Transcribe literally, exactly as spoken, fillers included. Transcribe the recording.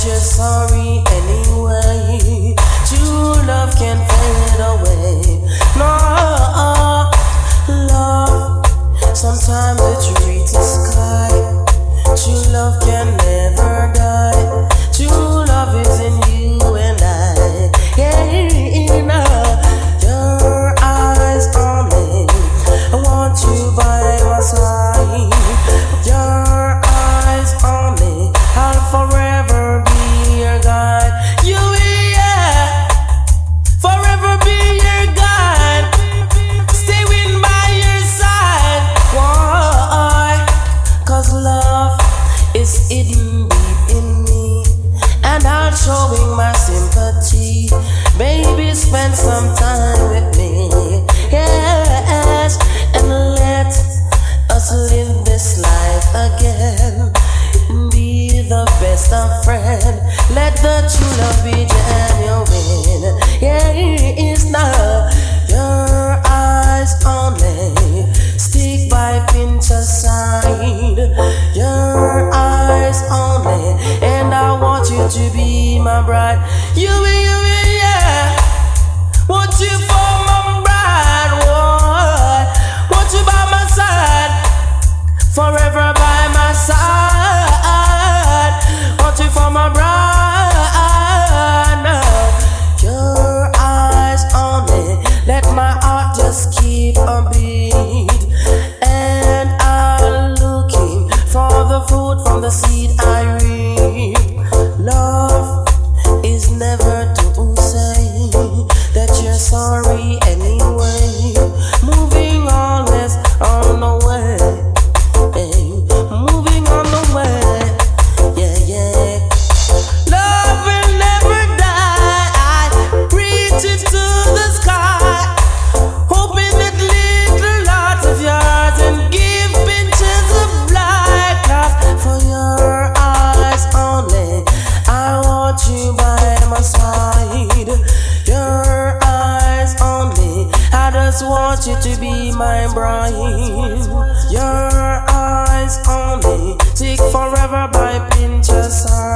you're sorry anyway. True love can fade away. No, love, sometimes it reaches the sky. True love can never die. True love is in you and I. Yeah, no. Your eyes on me, I want you by my side. Your eyes on me, I'll forever be your guide. You, yeah, forever be your guide. Stay with by your side. Why? Cause love is hidden deep in me, and I'm showing my sympathy. Baby, spend some time with me, yes, and let us live this life again. Be the best of friends. Let the true love be genuine. Yeah, it's not your eyes only. Stick by pinch aside. Your eyes only, and I want you to be my bride. You, you, yeah. Want you for my bride. What? Want you by my side, forever by my side. Want you for my bride. Now, your eyes only. Let my heart just keep a beat. And I'm looking for the fruit from the seed I reap. Love is never to say that you're sorry anyway. Moving always on the way. Hey, moving on the way. Yeah, yeah. Love will never die. Reach it to the sky. Open that little heart of yours and give pinches of light. Cause for your eyes only, I want you by my side. Your eyes only, I just want you to be my bride. Your eyes only, take forever by pinch aside.